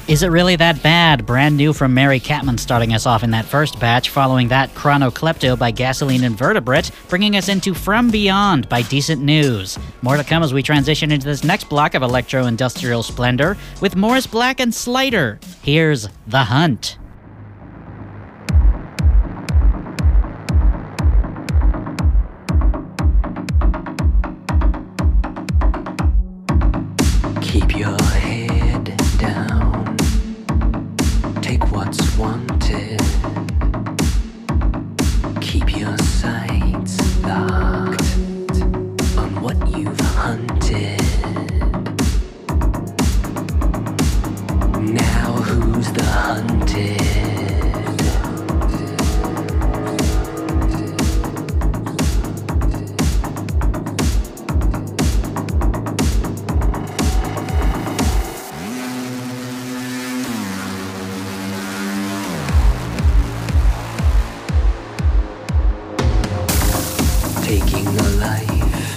Is It Really That Bad? Brand new from Mary Catman, starting us off in that first batch. Following that, Chronoklepto by Gasoline Invertebrate, bringing us into From Beyond by Decent News. More to come as we transition into this next block of electro-industrial splendor with Morris Black and Slider. Here's The Hunt. Keep your head down. Take what's wanted. Keep your sights locked on what you've hunted. Now who's the hunted? Taking a life,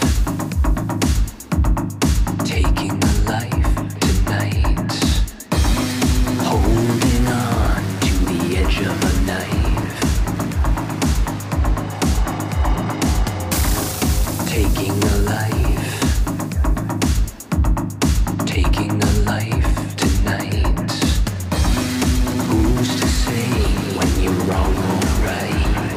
taking a life tonight. Holding on to the edge of a knife. Taking a life, taking a life tonight. Who's to say when you're wrong or right?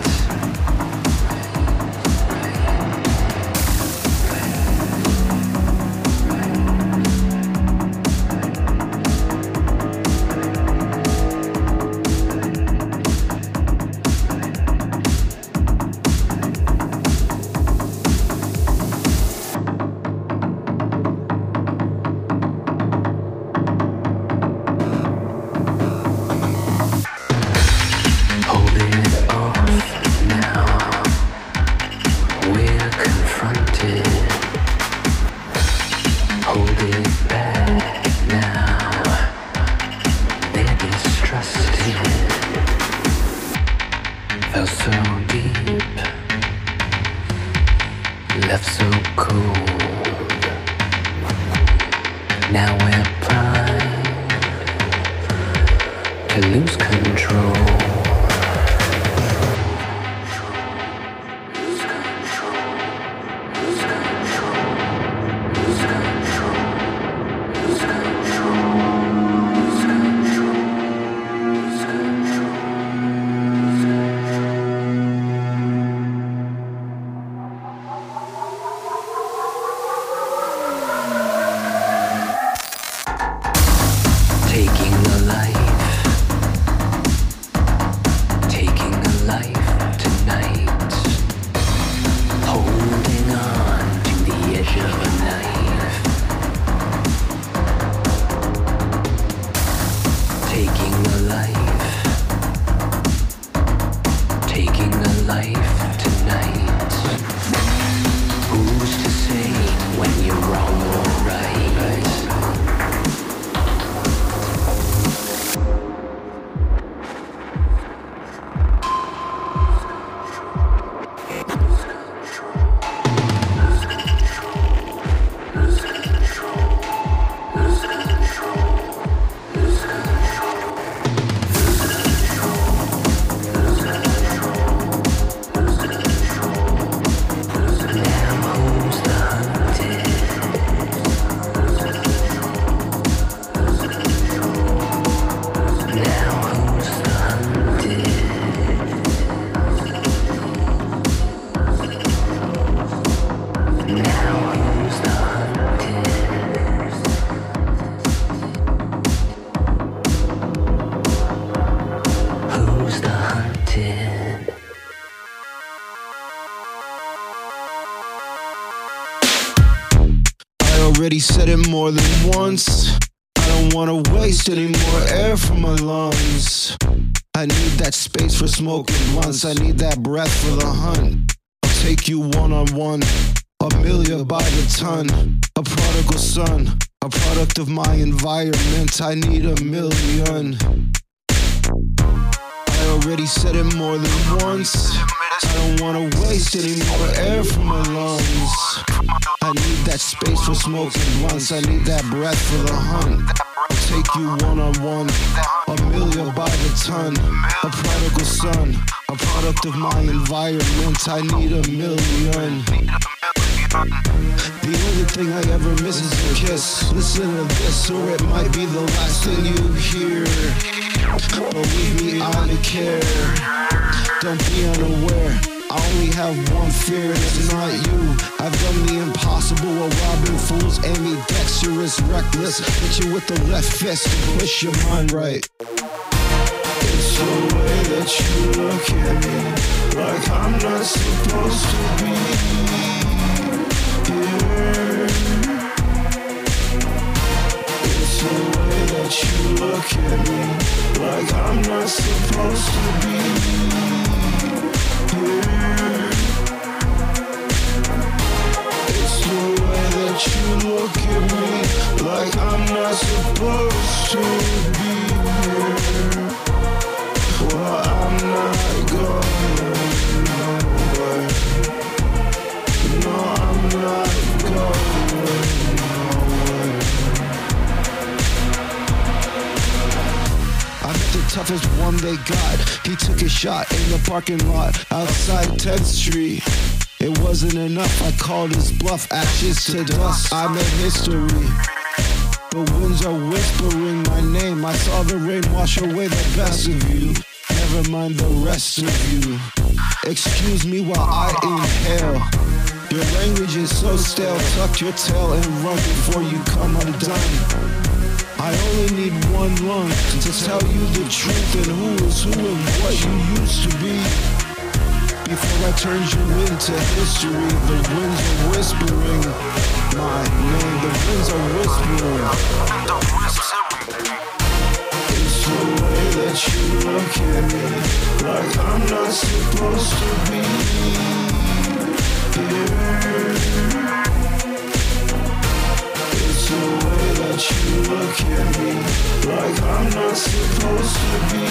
Already said it more than once. I don't wanna waste any more air from my lungs. I need that space for smoking blunts. I need that breath for the hunt. I'll take you one-on-one, Amelia by the ton. A prodigal son, a product of my environment. I need a million. I already said it more than once. I don't wanna waste any more air from my lungs. I need that space for smoking blunts. I need that breath for the hunt. I'll take you one-on-one, a million by the ton. A prodigal son, a product of my environment. I need a million. The only thing I ever miss is a kiss. Listen to this or it might be the last thing you hear. Believe me, I don't care. Don't be unaware. I only have one fear, and it's not you. I've done the impossible while robbing fools, ambidextrous, reckless. Hit you with the left fist to push your mind right. It's the way that you look at me, like I'm not supposed to be here. It's the way that you look at me, like I'm not supposed to be here. It's the way that you look at me, like I'm not supposed to be here. Well, I'm not going nowhere. No, I'm not going nowhere. I'm the toughest one they got. He took a shot in the parking lot outside 10th Street. It wasn't enough, I called his bluff, ashes to dust. I'm a history. The winds are whispering my name. I saw the rain wash away the best of you. Never mind the rest of you. Excuse me while I inhale. Your language is so stale. Tuck your tail and run before you come undone. I only need one lung to tell you the truth and who is who and what you used to be. Before I turned you into history, the winds are whispering my name. The winds are whispering. It's the way that you look at me, like I'm not supposed to be here. It's the way that you look at me, like I'm not supposed to be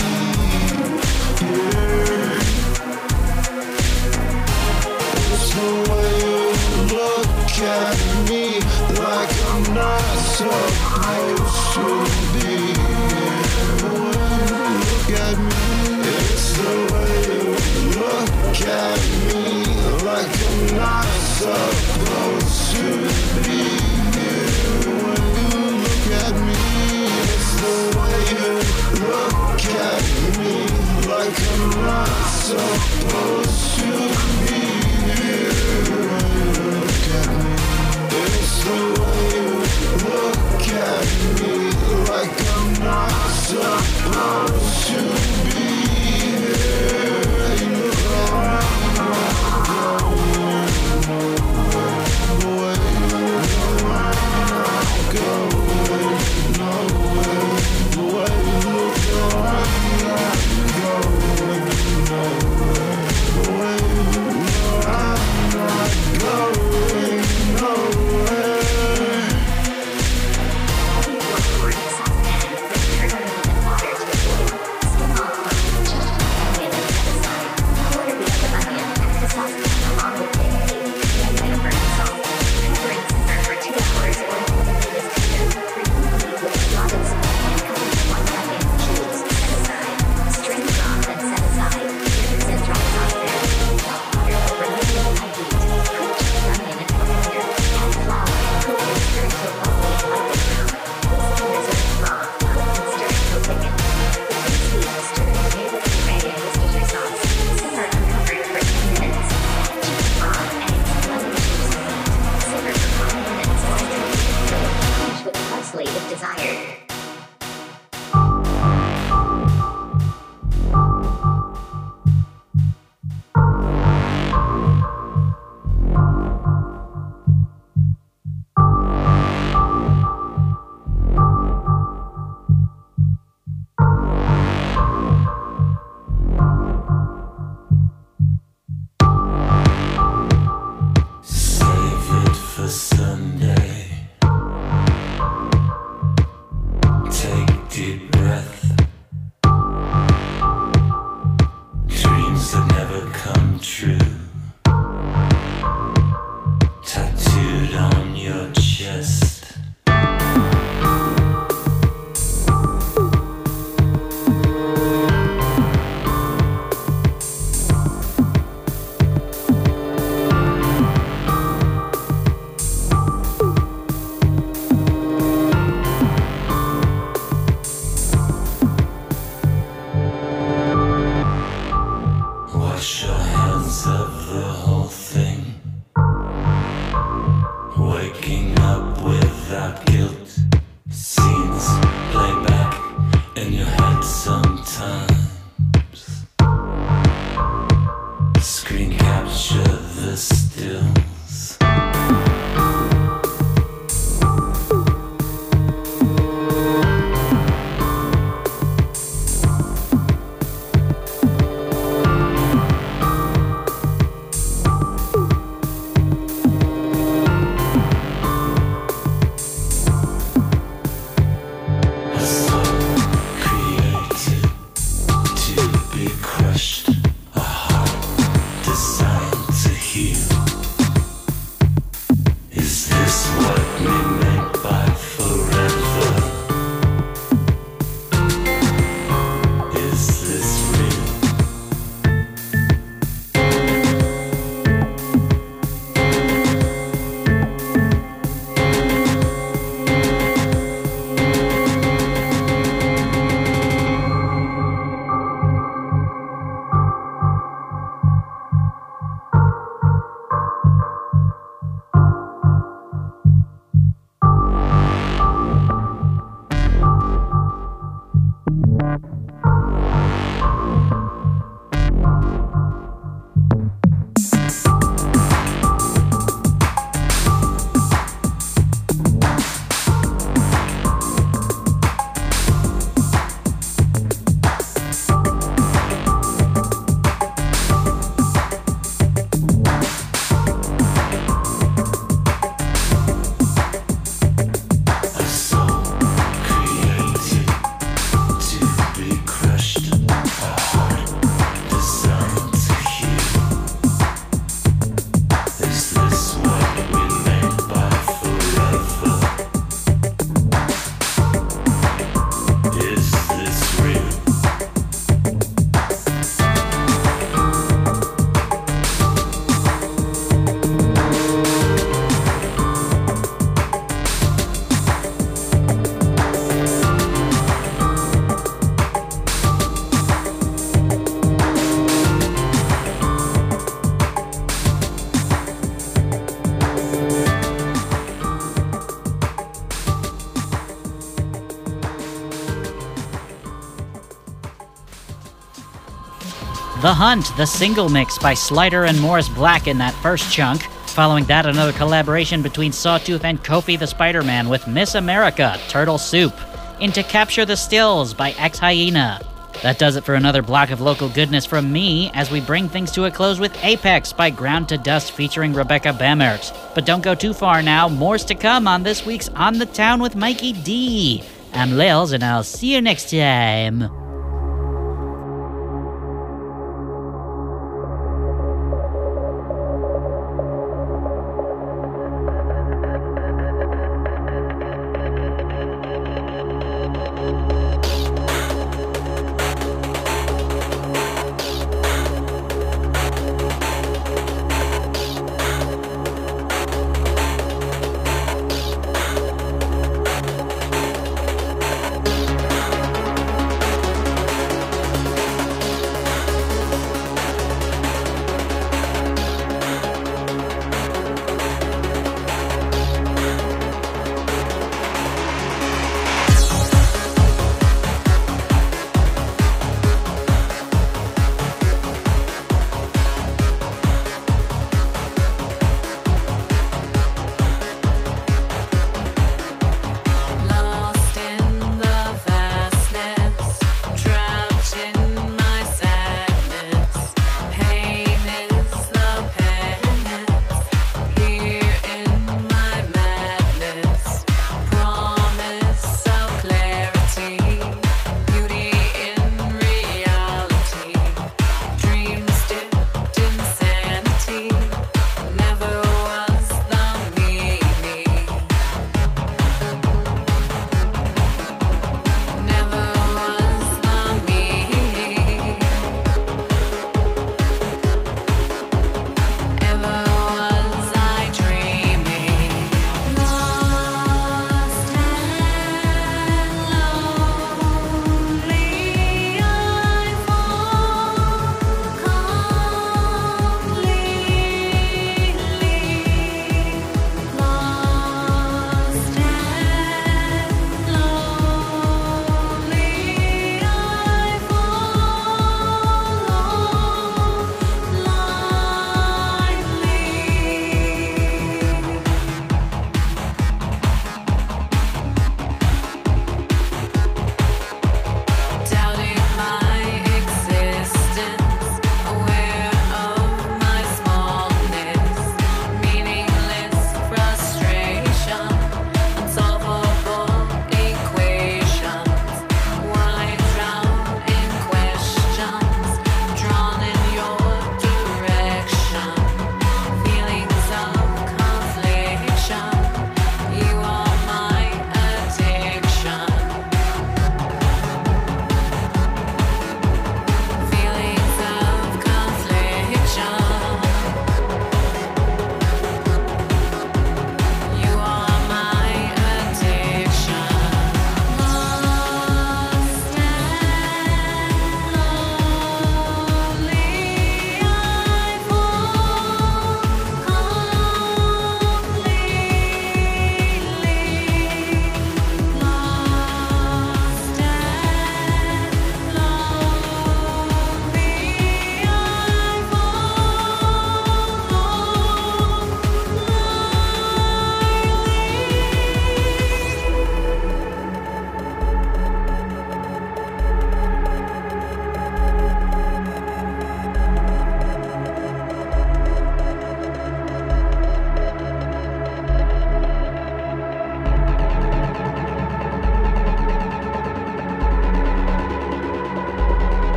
here. It's the way you look at me, like I'm not supposed to be here. Look at me. It's the way you look at me, like I'm not supposed to be here. When you look at me, it's the way you look at me, like I'm not supposed to be here. When you look at me, it's the way you look at me, like I'm not supposed to be here. You look around, I'm not going nowhere. without guilt. Scenes play back in your head sometimes. Screen capture the stills. The Hunt, the single mix by Slider and Morris Black in that first chunk. Following that, another collaboration between Sawtooth and Kofi the Spider-Man with Miss America, Turtle Soup. Into Capture the Stills by Ex Hyena. That does it for another block of local goodness from me, as we bring things to a close with Apex by Ground to Dust featuring Rebecca Bamert. But don't go too far now, more's to come on this week's On the Town with Mikey D. I'm Lils, and I'll see you next time.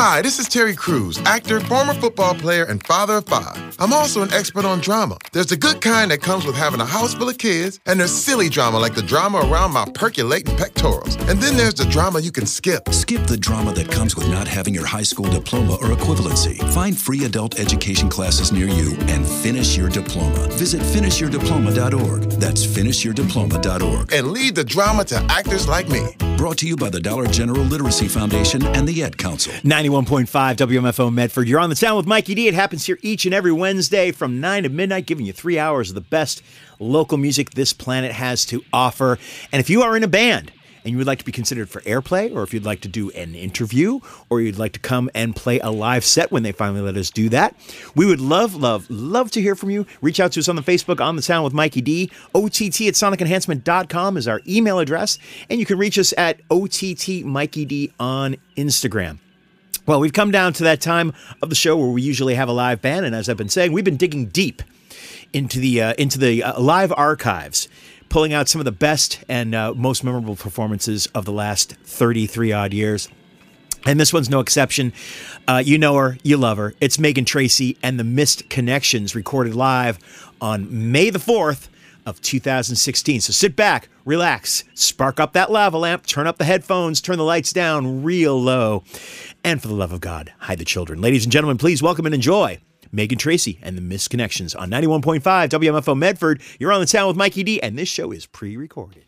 Hi, this is Terry Crews, actor, former football player, and father of 5. I'm also an expert on drama. There's the good kind that comes with having a house full of kids, and there's silly drama like the drama around my percolating pectorals. And then there's the drama you can skip. Skip the drama that comes with not having your high school diploma or equivalency. Find free adult education classes near you and finish your diploma. Visit finishyourdiploma.org. That's finishyourdiploma.org. And leave the drama to actors like me. Brought to you by the Dollar General Literacy Foundation and the Ed Council. 91.5 WMFO Medford. You're on the sound with Mikey D. It happens here each and every Wednesday from 9 to midnight, giving you 3 hours of the best local music this planet has to offer. And if you are in a band and you would like to be considered for airplay, or if you'd like to do an interview, or you'd like to come and play a live set when they finally let us do that, we would love to hear from you. Reach out to us on the Facebook, On the Sound with Mikey D. OTT@sonicenhancement.com is our email address, and you can reach us at OTT Mikey D on Instagram. Well, we've come down to that time of the show where we usually have a live band, and as I've been saying, we've been digging deep into the live archives, pulling out some of the best and most memorable performances of the last 33-odd years. And this one's no exception. You know her, you love her. It's Megan Tracy and the Missed Connections, recorded live on May the 4th of 2016. So sit back, relax, spark up that lava lamp, turn up the headphones, turn the lights down real low. And for the love of God, hide the children. Ladies and gentlemen, please welcome and enjoy Megan Tracy and the Missed Connections on 91.5 WMFO Medford. You're on the sound with Mikey D, and this show is pre-recorded.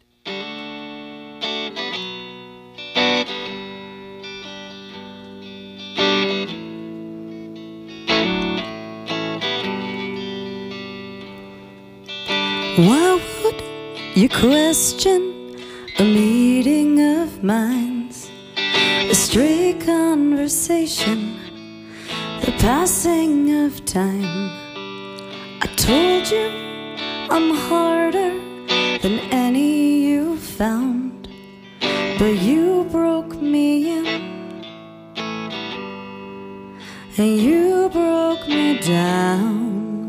Why would you question a meeting of minds, a stray conversation, the passing of time? I told you I'm harder than any you found, but you broke me in, and you broke me down.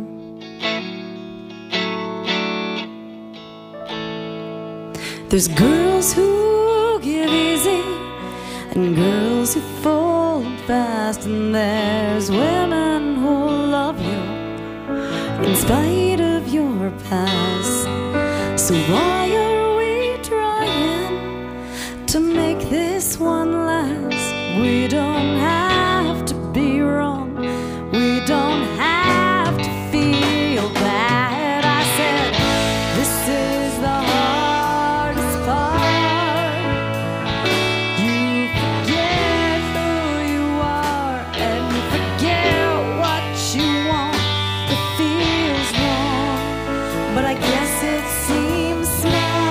There's girls who give easy and girls who fold fast, and there's women who love you in spite of your past. So why are we trying to make this one last? We don't have to be wrong, we don't have to feel bad. I said, this is the hardest part. You forget who you are and you forget what you want. It feels wrong, but I guess it seems smart.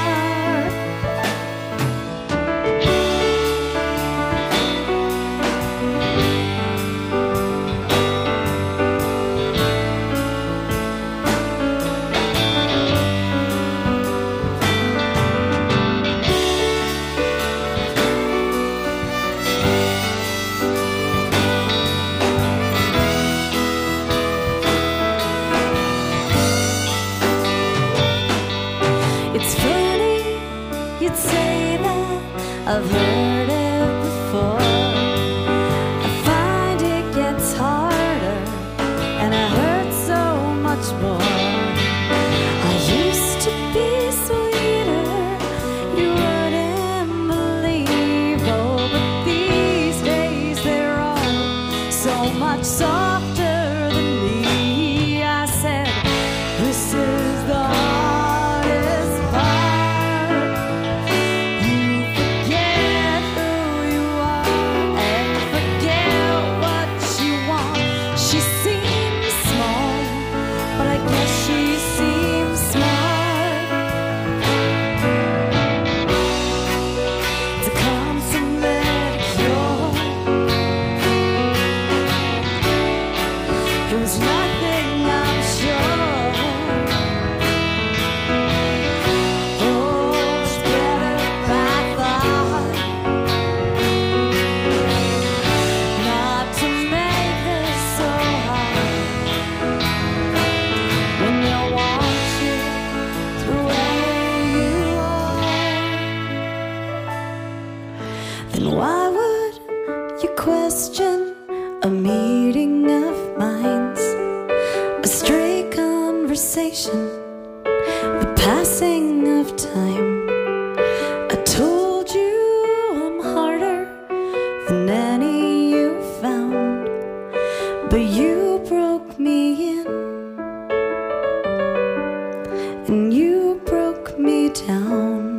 conversation, the passing of time. I told you I'm harder than any you found, but you broke me in and you broke me down.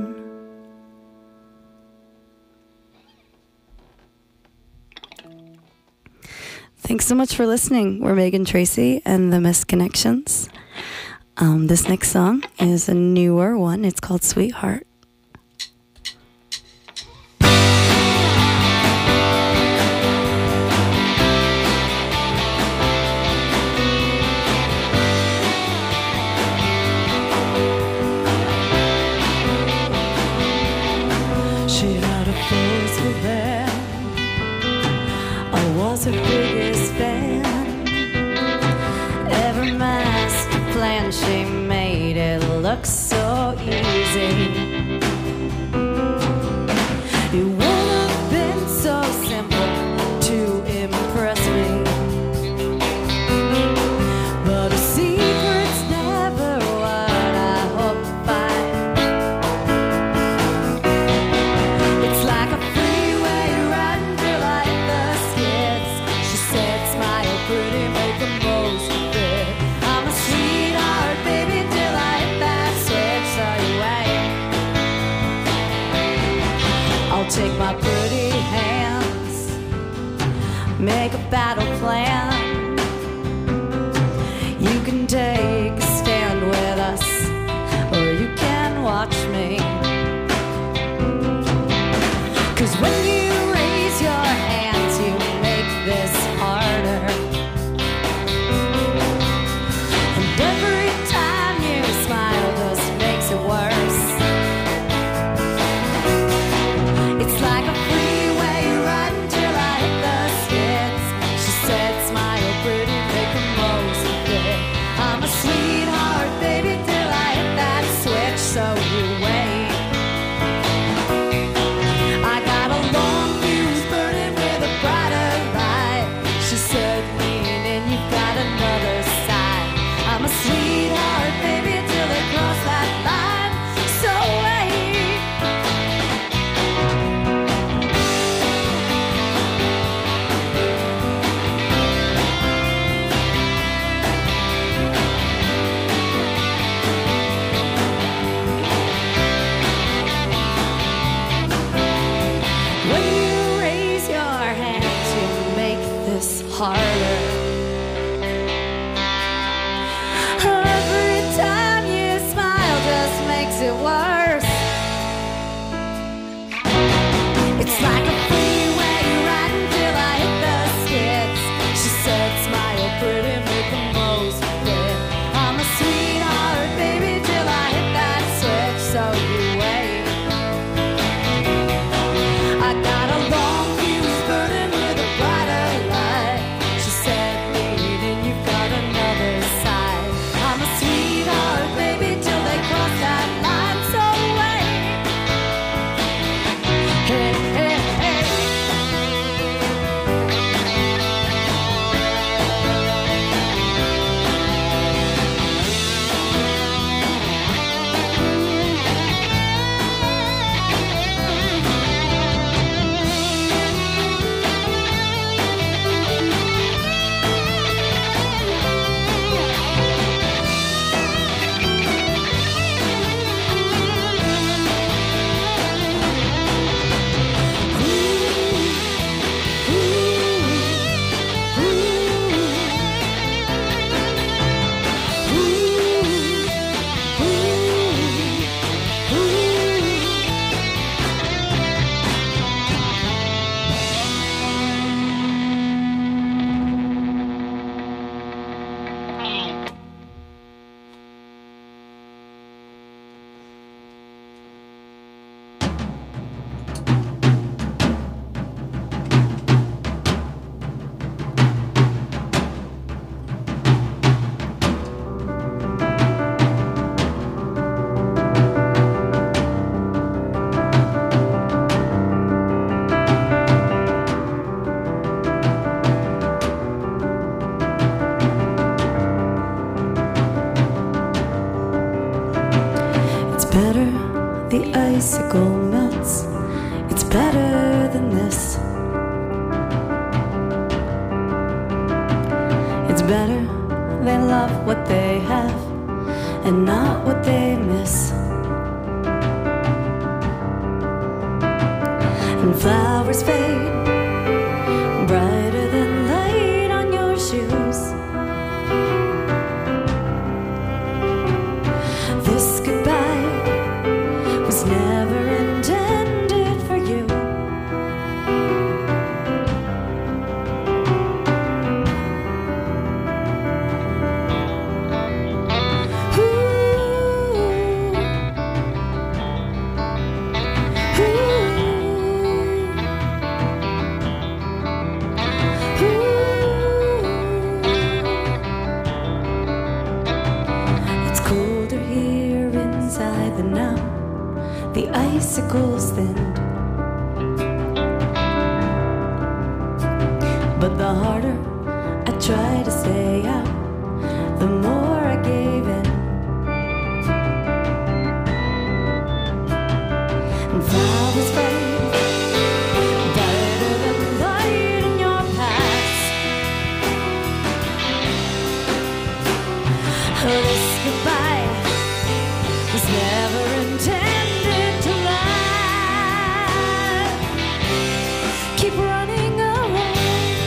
Thanks so much for listening. We're Megan Tracy and the Misconnections. This next song is a newer one. It's called Sweetheart. She had a forceful band. I was her biggest fan. Every master plan she made it look so easy. It would have been so simple to impress me, but a secret's never what I hope to find. It's like a freeway riding through like the skids. She said, smile pretty, make the most of it. I'm a sweetheart, baby, till I hit that switch. So you wait. I'll take my pretty hands, make a battle plan. You can take a stand with us, or you can watch me. 'Cause when you raise your hands, you make this harder. And every time you smile just makes it worse. It's like a freeway run till I hit the skids. She said, icicle melts. It's better than this. It's better they love what they have and not what they miss. And flowers fade brighter than light on your shoes. This goodbye was never intended for you. It's colder here inside the now. The icicles thinned, but the harder I try to stay out, the more I gave in. And flowers fade brighter than the light in your past. This goodbye was never intended to last. Keep running around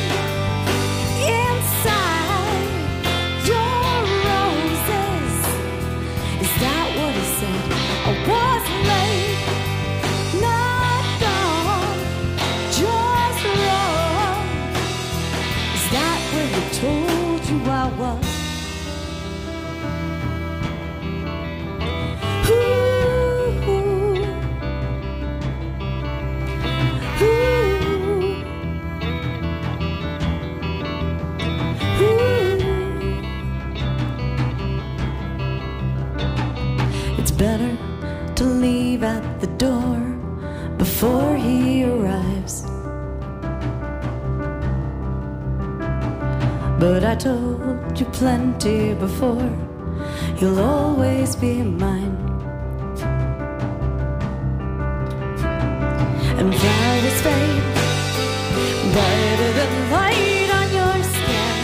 inside your roses. Is that what he said? I was late, not gone, just wrong. Is that where he told you I was? It's better to leave at the door before he arrives. But I told you plenty before, you'll always be mine. And flowers fade brighter than light on your skin.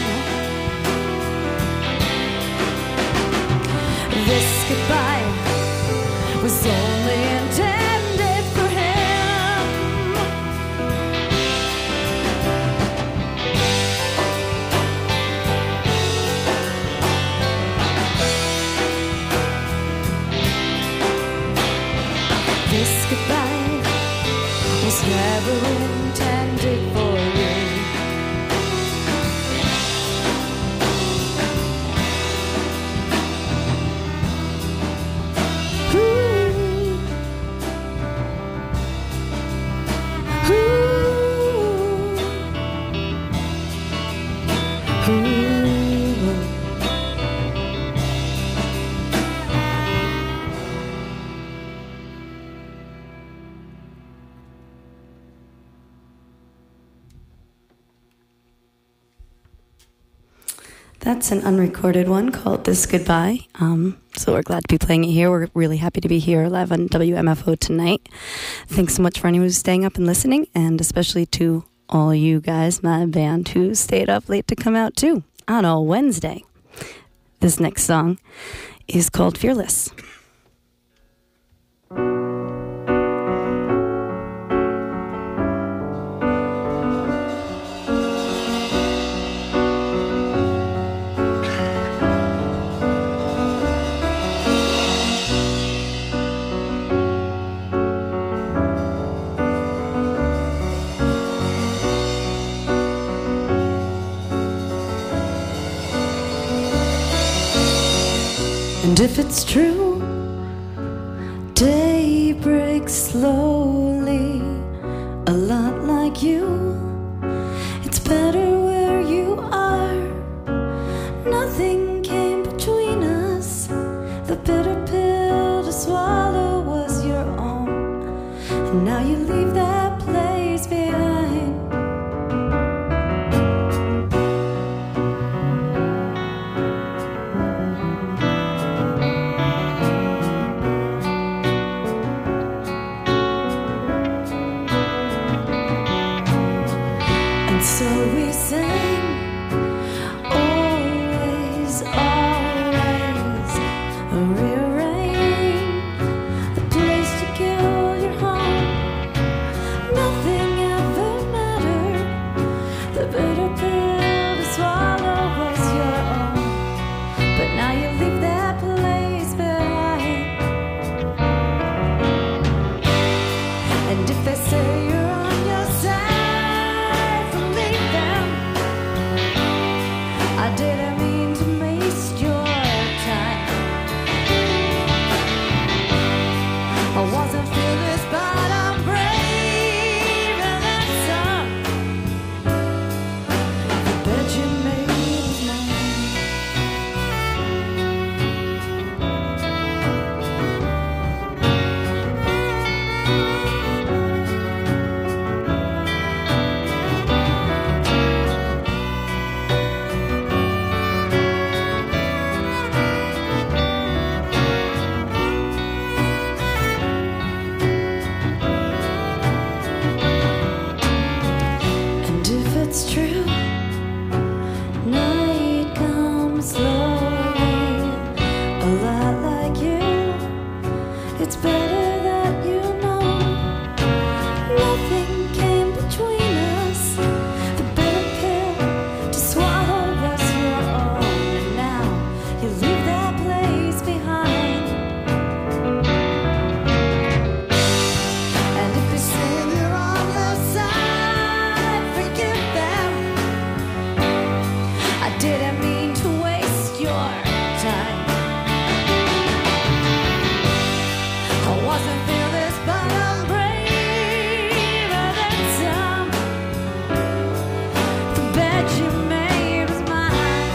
This goodbye was only intended for him. This goodbye was never intended for you. That's an unrecorded one called This Goodbye. So we're glad to be playing it here. We're really happy to be here live on WMFO tonight. Thanks so much for anyone who's staying up and listening, and especially to all you guys, my band, who stayed up late to come out too on a Wednesday. This next song is called Fearless. And if it's true, day breaks slowly, a lot like you. It's better where you are. Nothing came between us. The bitter pill to swallow was your own, and now you leave that place behind. rearrange the place to kill your home. Nothing ever mattered. The bitter pill to swallow was your own, but now you leave that place behind. And if they say you're on your side, leave them. I didn't mean to waste your time. I wasn't fearless, but I'm braver than some. The bed you made was And if it's true, night comes slowly, a lot like you. It's better that you know nothing came between us. The bitter pill to swallow was your own, and now you leave that place behind. And if they say they're on the side, forgive them. I didn't mean to waste your time. I wasn't fearless, but I'm braver than some. The bed you made was mine.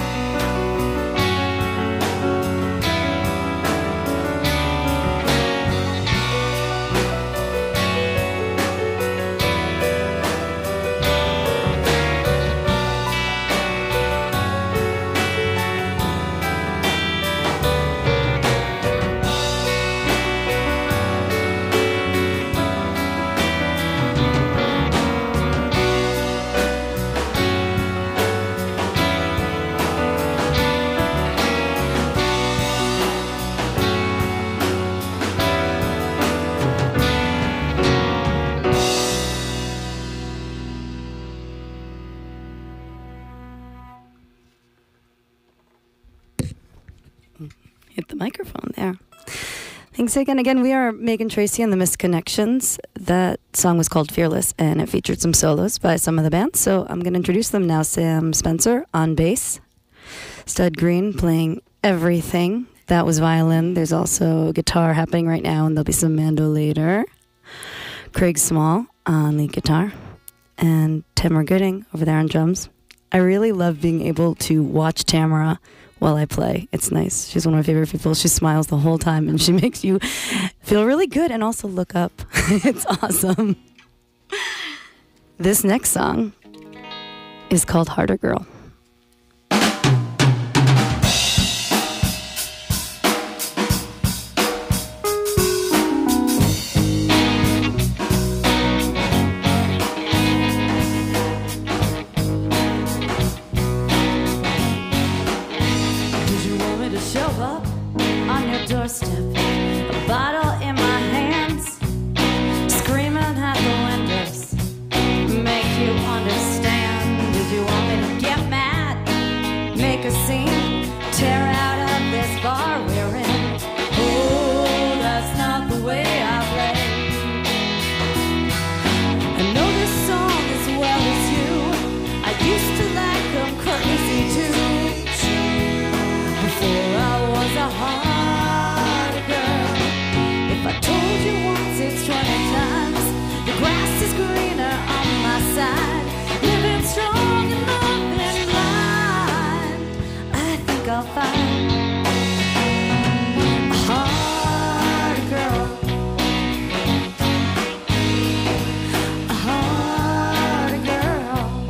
Hit the microphone there. Thanks again. We are Megan Tracy and the Misconnections. That song was called Fearless, and it featured some solos by some of the bands. So I'm going to introduce them now. Sam Spencer on bass. Stud Green playing everything. That was violin. There's also guitar happening right now, and there'll be some mando later. Craig Small on lead guitar. And Tamara Gooding over there on drums. I really love being able to watch Tamara while I play. It's nice. She's one of my favorite people. She smiles the whole time, and she makes you feel really good and also look up. It's awesome. This next song is called Harder Girl. Doorstep, a bottle in my hands, screaming at the windows, make you understand. Did you want me to get mad, make a scene, tear out of this bar we're in? Oh, that's not the way I play. I know this song as well as you. I used to like them crazy too, before I was a heart. I told you once, it's 20 times. The grass is greener on my side. Living strong and loving blind. I think I'll find a hard girl. A hard girl.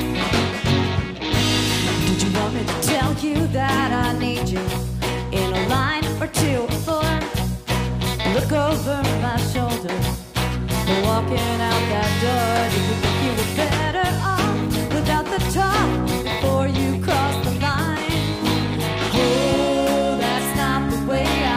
Did you want me to tell you that I need you in a line or two or four? Look over my shoulder, walking out that door. Did you think you were better off without the top before you crossed the line? Oh, that's not the way I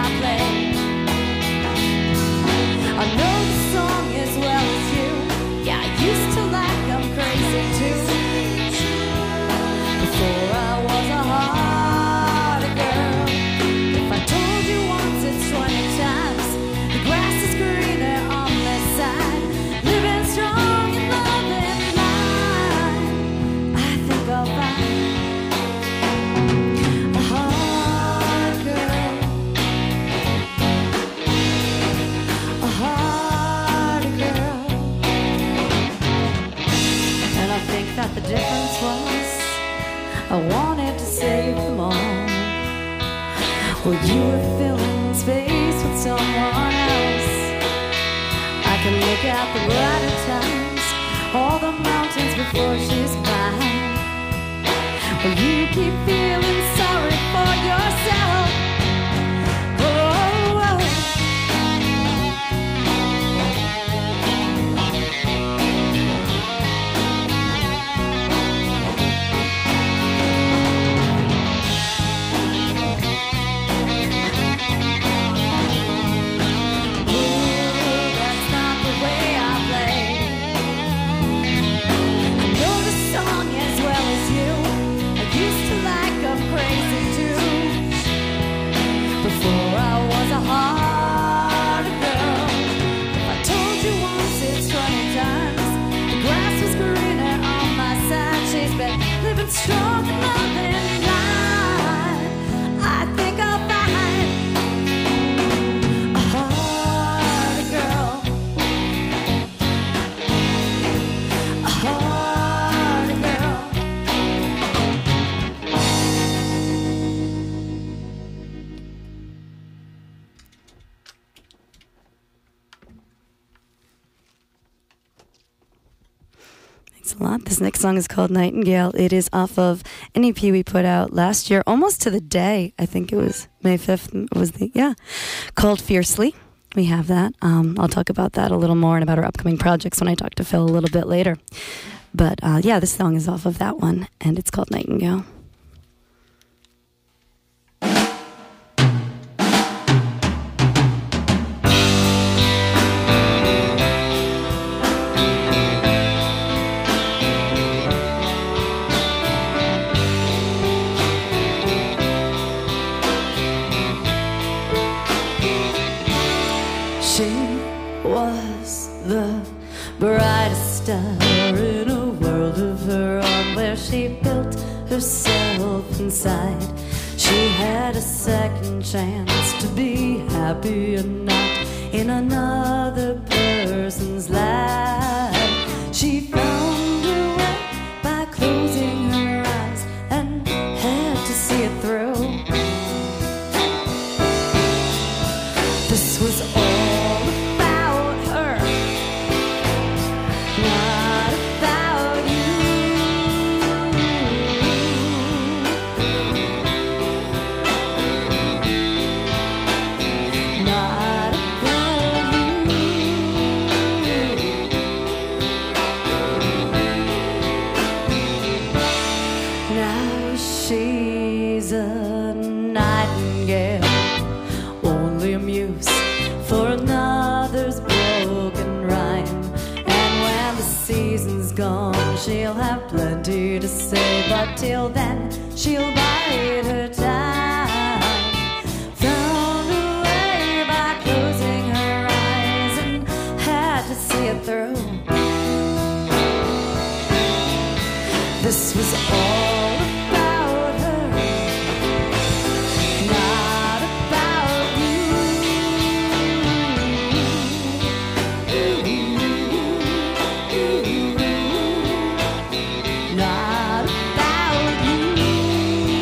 Well, you were filling space with someone else. I can look at the brighter times, all the mountains before she's mine. Well, you keep feeling sorry for yourself. Strong love and light. I think I'll find a harder girl, a harder girl. Thanks a lot. This next song is called Nightingale. It is off of an EP we put out last year, almost to the day. I think it was May 5th. Called Fiercely. We have that. I'll talk about that a little more and about our upcoming projects when I talk to Phil a little bit later. But this song is off of that one, and it's called Nightingale. Brightest star in a world of her own, where she built herself inside. She had a second chance to be happy and not in another person's life. She found her way by closing her eyes and had to see it through. This was all she'll have plenty to say, but till then she'll bide her time. Found a way by closing her eyes and had to see it through. This was all about her, not about you. Not about you.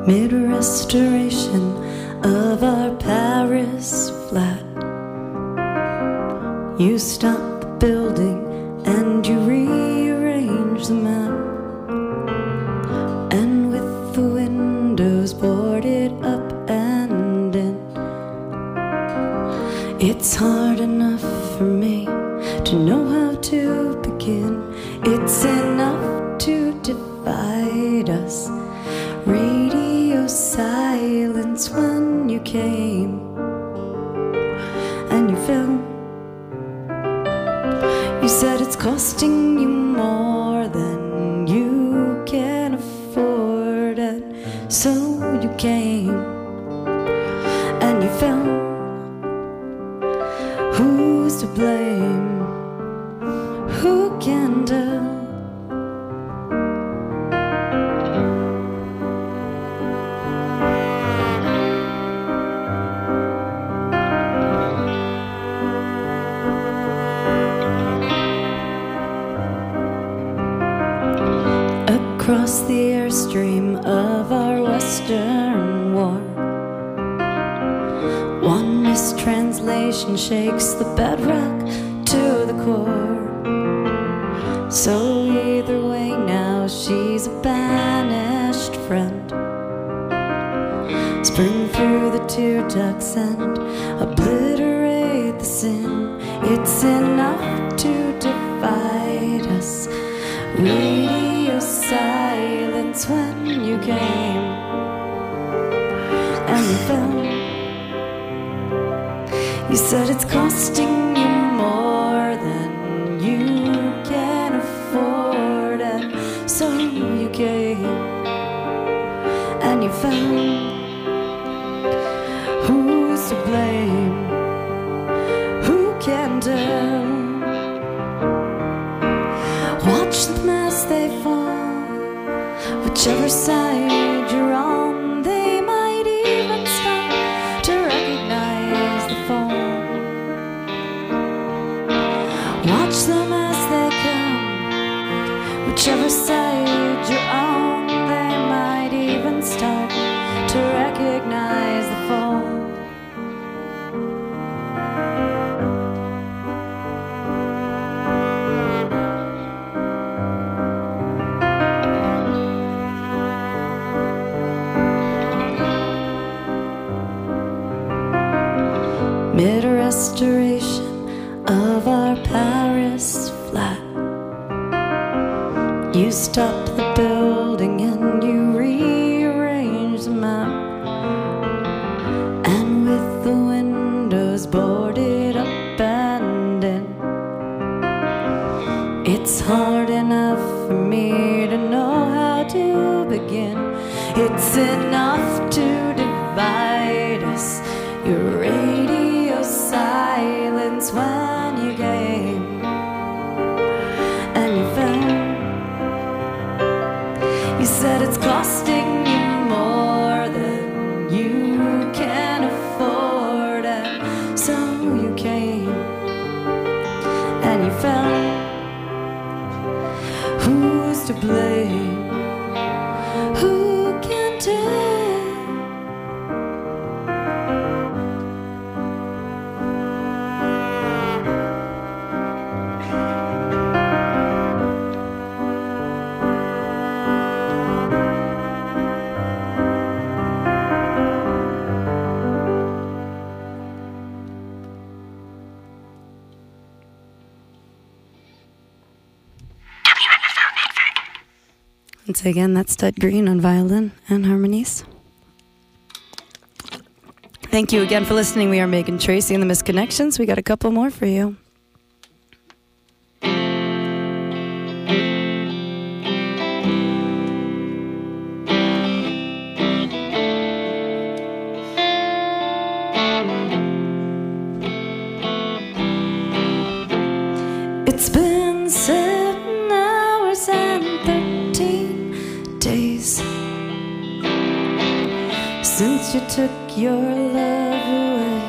mid-restoration of our Paris flat. You stopped the building and you rearranged the map, and with the windows boarded up and in, it's hard enough for me to know how to begin. It's enough to divide us. Radio silence when you came and you fell. You said it's costing you more than you can afford, and so you came and you fell. Who's to blame? Who can tell? Across the airstream of our Western war, one mistranslation shakes the bedrock to the core. So either way now she's a banished friend. Spring through the tear ducts and obliterate the sin. It's enough to divide us. Radio silence when you came and you fell. You said it's costing you more than you can afford, and so you came and you fell. Who's to blame? Who can tell? Watch the mass they fall, whichever side you're on. They might even stop to recognize the fall. Watch them as they come, whichever side you're on. They might even start to recognize the fall. Mid-restoration of our Paris flat. You stopped the building and you rearranged the map, and with the windows boarded up and in, it's hard enough for me to know how to begin. It's enough to divide us. Your radio silence when you came and you fell. You said it's costing you more than you can afford, and so you came and you fell. Who's to blame? Who can tell? Once again, that's Stud Green on violin and harmonies. Thank you again for listening. We are Megan Tracy and the Misconnections. We got a couple more for you. It's been 7 hours and 13 days since you took your love away.